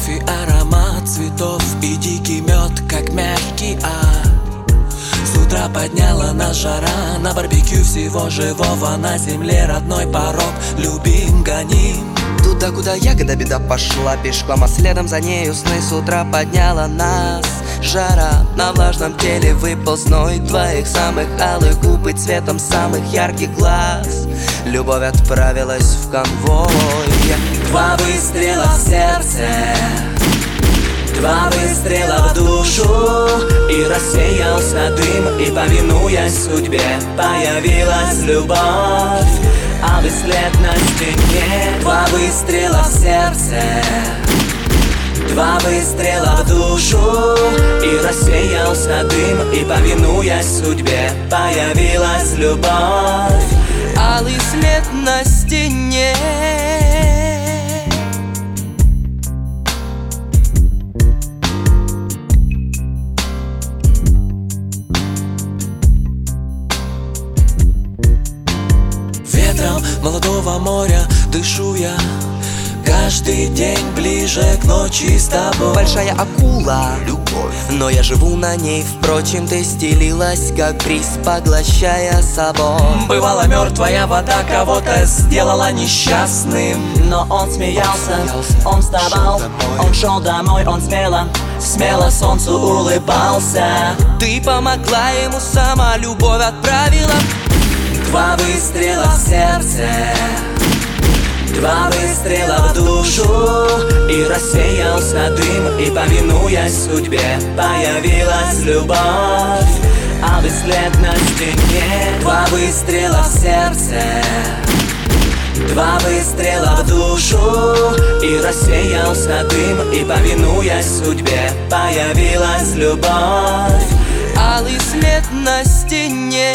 любовь и аромат цветов, и дикий мед, как мягкий ад. С утра подняла нас жара, на барбекю всего живого, на земле родной порог, любим, гоним. Туда, куда ягода беда пошла пешком, а следом за нею сны. С утра подняла нас жара, на влажном теле выпал зной твоих самых алых губ и цветом самых ярких глаз. Любовь отправилась в конвой. Два выстрела в сердце, два выстрела в душу, и рассеялся дым, и, повинуясь судьбе, появилась любовь. А след на стене. Два выстрела в сердце, два выстрела в душу, и рассеялся дым, и, повинуясь судьбе, появилась любовь. Алый след на стене. Ветром молодого моря дышу я, каждый день ближе к ночи с тобой. Большая акула, любовь, но я живу на ней. Впрочем, ты стелилась, как бриз, поглощая собой. Бывала мертвая вода, кого-то сделала несчастным, но он смеялся, он вставал, он шел домой, он смело солнцу улыбался. Ты помогла ему, сама любовь отправила. Два выстрела в сердце, два выстрела в душу, и рассеялся дым, и, повинуясь судьбе, появилась любовь. А след на стене. Два выстрела в сердце, два выстрела в душу, и рассеялся дым, и, повинуясь судьбе, появилась любовь. Алый след на стене.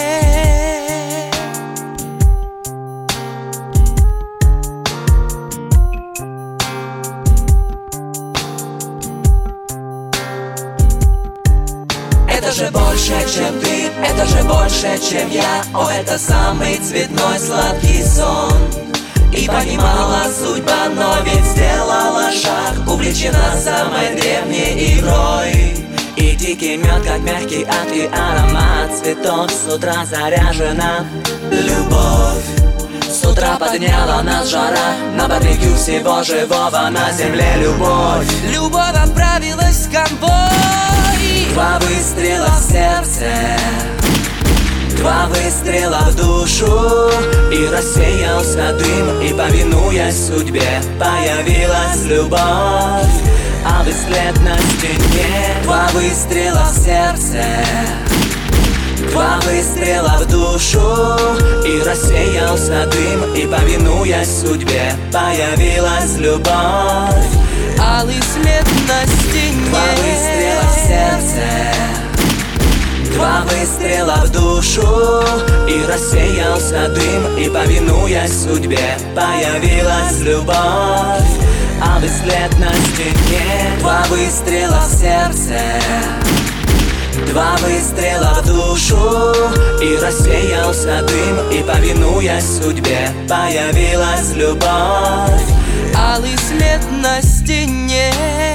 Это же больше, чем ты, это же больше, чем я. О, это самый цветной сладкий сон. И понимала судьба, но ведь сделала шаг, увлечена самой древней игрой. И дикий мед, как мягкий ад, и аромат цветов. С утра заряжена любовь. С утра подняла нас жара, на барбекю всего живого, на земле любовь. Любовь отправилась в конвой. Два выстрела в сердце, два выстрела в душу, и рассеялся дым, и, повинуясь судьбе, появилась любовь. А след на стене. Два выстрела в сердце, два выстрела в душу, и рассеялся дым, и, повинуясь судьбе, появилась любовь. Алый след на стене. Два выстрела в сердце, два выстрела в душу, и рассеялся дым, и, повинуясь судьбе, появилась любовь. А след на стене. Два выстрела в сердце, два выстрела в душу, и рассеялся дым, и, повинуясь судьбе, появилась любовь. Алый след на стене.